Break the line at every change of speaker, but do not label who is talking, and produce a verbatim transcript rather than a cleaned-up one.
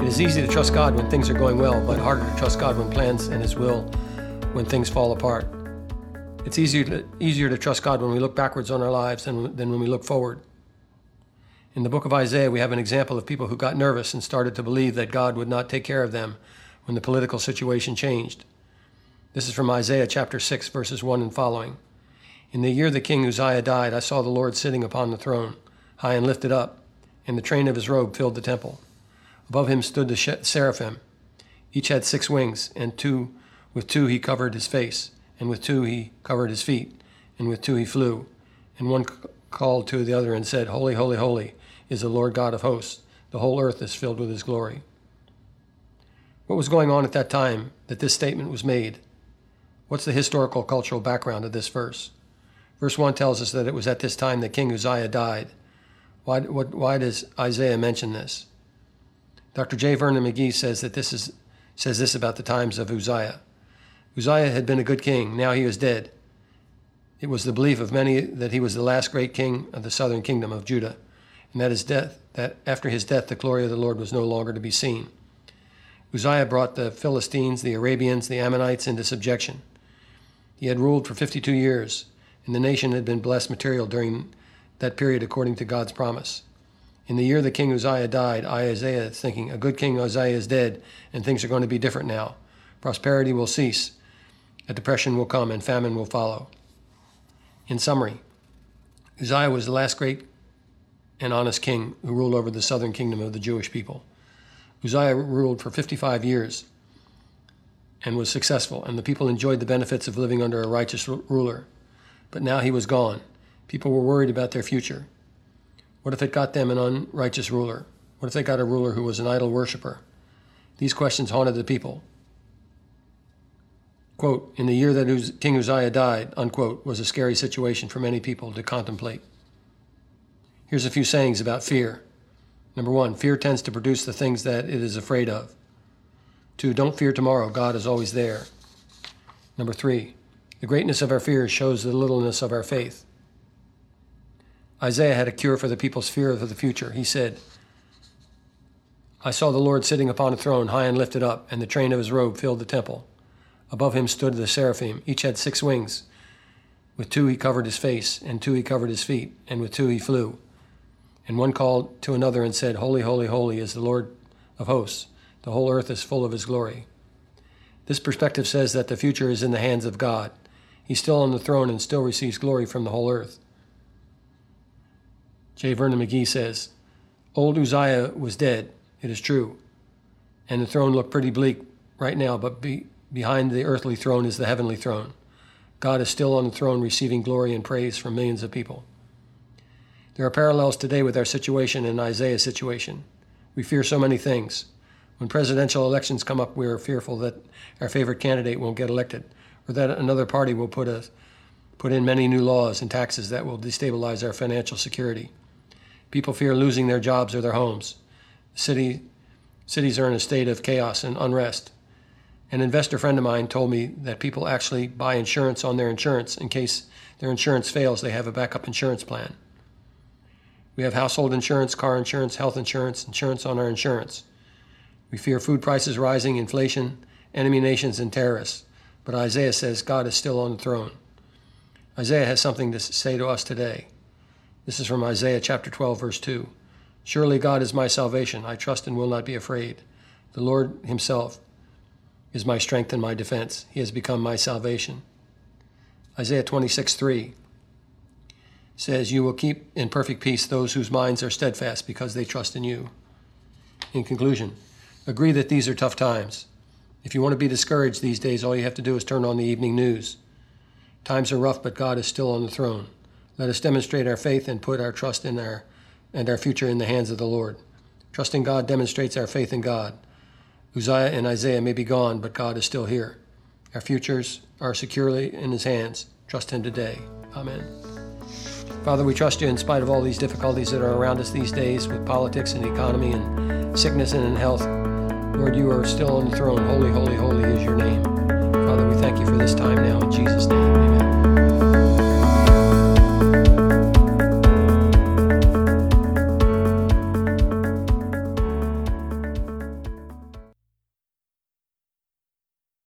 It is easy to trust God when things are going well, but harder to trust God when plans and His will when things fall apart. It's easier to, easier to trust God when we look backwards on our lives than, than when we look forward. In the book of Isaiah, we have an example of people who got nervous and started to believe that God would not take care of them when the political situation changed. This is from Isaiah chapter six, verses one and following. In the year the king Uzziah died, I saw the Lord sitting upon the throne, high and lifted up, and the train of his robe filled the temple. Above him stood the seraphim. Each had six wings, and two with two he covered his face, and with two he covered his feet, and with two he flew. And one called to the other and said, Holy, holy, holy is the Lord God of hosts. The whole earth is filled with his glory. What was going on at that time that this statement was made? What's the historical cultural background of this verse? Verse one tells us that it was at this time that King Uzziah died. Why, what, why does Isaiah mention this? Doctor J. Vernon McGee says that this is says this about the times of Uzziah. Uzziah had been a good king. Now he was dead. It was the belief of many that he was the last great king of the southern kingdom of Judah, and that his death, that after his death, the glory of the Lord was no longer to be seen. Uzziah brought the Philistines, the Arabians, the Ammonites into subjection. He had ruled for fifty-two years, and the nation had been blessed material during that period according to God's promise. In the year the king Uzziah died, Isaiah is thinking, a good king Uzziah is dead, and things are going to be different now. Prosperity will cease, a depression will come, and famine will follow. In summary, Uzziah was the last great and honest king who ruled over the southern kingdom of the Jewish people. Uzziah ruled for fifty-five years and was successful, and the people enjoyed the benefits of living under a righteous ruler. But now he was gone. People were worried about their future. What if it got them an unrighteous ruler? What if they got a ruler who was an idol worshiper? These questions haunted the people. Quote, in the year that King Uzziah died, unquote, was a scary situation for many people to contemplate. Here's a few sayings about fear. Number one, fear tends to produce the things that it is afraid of. Two, don't fear tomorrow. God is always there. Number three, the greatness of our fear shows the littleness of our faith. Isaiah had a cure for the people's fear of the future. He said, I saw the Lord sitting upon a throne, high and lifted up, and the train of his robe filled the temple. Above him stood the seraphim. Each had six wings. With two he covered his face, and two he covered his feet, and with two he flew. And one called to another and said, Holy, holy, holy is the Lord of hosts. The whole earth is full of his glory. This perspective says that the future is in the hands of God. He's still on the throne and still receives glory from the whole earth. J. Vernon McGee says, Old Uzziah was dead, it is true, and the throne looked pretty bleak right now, but be, behind the earthly throne is the heavenly throne. God is still on the throne receiving glory and praise from millions of people. There are parallels today with our situation and Isaiah's situation. We fear so many things. When presidential elections come up, we are fearful that our favorite candidate won't get elected, or that another party will put, a, put in many new laws and taxes that will destabilize our financial security. People fear losing their jobs or their homes. City, cities are in a state of chaos and unrest. An investor friend of mine told me that people actually buy insurance on their insurance in case their insurance fails, they have a backup insurance plan. We have household insurance, car insurance, health insurance, insurance on our insurance. We fear food prices rising, inflation, enemy nations, and terrorists. But Isaiah says God is still on the throne. Isaiah has something to say to us today. This is from Isaiah chapter twelve, verse two. Surely God is my salvation. I trust and will not be afraid. The Lord himself is my strength and my defense. He has become my salvation. Isaiah twenty-six, three says, you will keep in perfect peace those whose minds are steadfast because they trust in you. In conclusion, agree that these are tough times. If you want to be discouraged these days, all you have to do is turn on the evening news. Times are rough, but God is still on the throne. Let us demonstrate our faith and put our trust in our and our future in the hands of the Lord. Trusting God demonstrates our faith in God. Uzziah and Isaiah may be gone, but God is still here. Our futures are securely in his hands. Trust him today. Amen. Father, we trust you in spite of all these difficulties that are around us these days with politics and economy and sickness and in health. Lord, you are still on the throne. Holy, holy, holy is your name. Father, we thank you for this time now in Jesus' name.